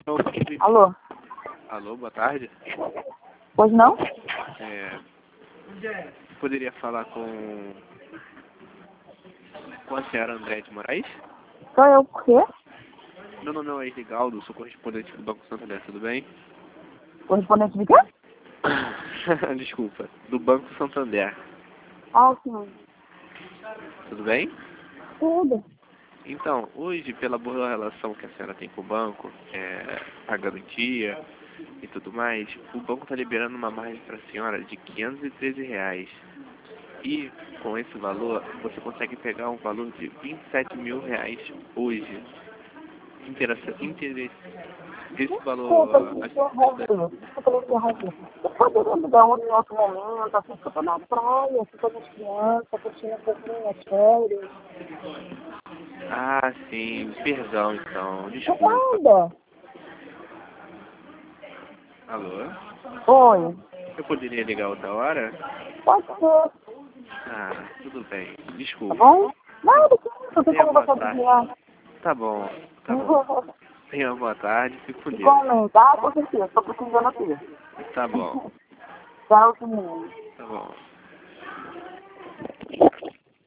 Alô? Alô, boa tarde. Pois não? Poderia falar com a senhora André de Moraes? Sou eu, por quê? Meu nome é Edrigaldo, sou correspondente do Banco Santander, tudo bem? Correspondente de quê? Desculpa, do Banco Santander, Ah, sim. tudo bem? Tudo. Então, hoje, pela boa relação que a senhora tem com o banco, a garantia e tudo mais, o banco está liberando uma margem para a senhora de R$ 513. E, com esse valor, você consegue pegar um valor de R$ 27.000 hoje. Esse Desculpa, valor... me interromper. Desculpa me interromper. Eu poderia me dar em outro momento, assim, porque eu tô na praia, fico com as crianças, curtindo um pouquinho as férias. Ah, sim, perdão então, De desculpa. nada. Alô? Oi. Eu poderia ligar outra hora? Pode ser, Ah, tudo bem, tá desculpa. bom? Nada, que isso, não tem Tenha como boa você tarde. adivinhar. Tá bom, tá bom. Tenha uma boa tarde, fico com Deus. Igualmente, com certeza, tô precisando aqui. Tá bom, Tchau, menino. tá bom.